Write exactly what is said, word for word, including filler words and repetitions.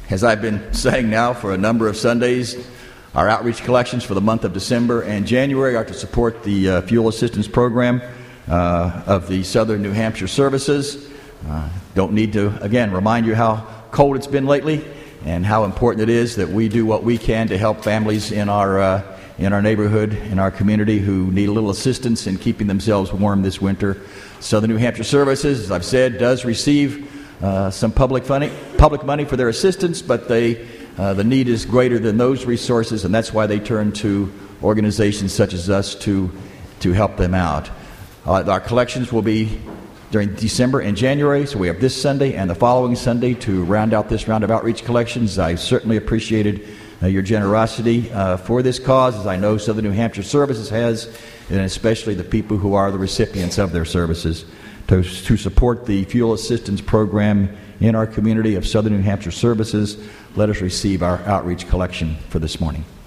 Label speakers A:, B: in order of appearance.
A: As I've been saying now for a number of Sundays, our outreach collections for the month of December and January are to support the uh, fuel assistance program uh, of the Southern New Hampshire Services. Uh, don't need to, again, remind you how cold it's been lately and how important it is that we do what we can to help families in our uh, in our neighborhood, in our community, who need a little assistance in keeping themselves warm this winter. Southern New Hampshire Services, as I've said, does receive uh, some public money, public money for their assistance, but they uh, the need is greater than those resources, and that's why they turn to organizations such as us to to help them out. Uh, our collections will be during December and January, so we have this Sunday and the following Sunday to round out this round of outreach collections. I certainly appreciated uh, your generosity uh, for this cause, as I know Southern New Hampshire Services has, and especially the people who are the recipients of their services. To, to support the fuel assistance program in our community of Southern New Hampshire Services, let us receive our outreach collection for this morning.